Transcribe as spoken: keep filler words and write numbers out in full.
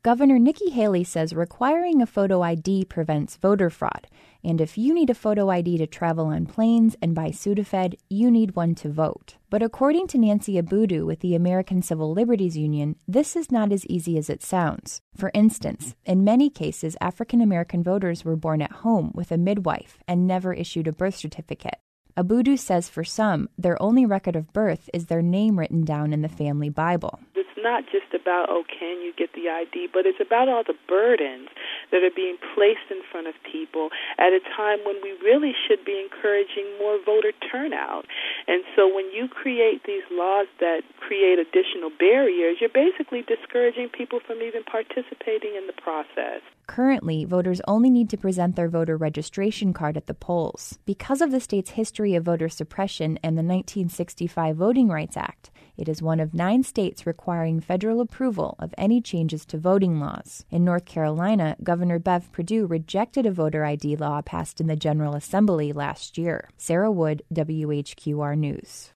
Governor Nikki Haley says requiring a photo I D prevents voter fraud. And if you need a photo I D to travel on planes and buy Sudafed, you need one to vote. But according to Nancy Abudu with the American Civil Liberties Union, this is not as easy as it sounds. For instance, in many cases, African American voters were born at home with a midwife and never issued a birth certificate. Abudu says for some, their only record of birth is their name written down in the family Bible. It's not just about, oh, can you get the I D, but it's about all the burdens that are being placed in front of people at a time when we really should be encouraging more voter turnout. And so when you create these laws that create additional barriers, you're basically discouraging people from even participating in the process. Currently, voters only need to present their voter registration card at the polls. Because of the state's history of voter suppression and the nineteen sixty-five Voting Rights Act, it is one of nine states requiring federal approval of any changes to voting laws. In North Carolina, Governor Bev Perdue rejected a voter I D law passed in the General Assembly last year. Sarah Wood, W H Q R News.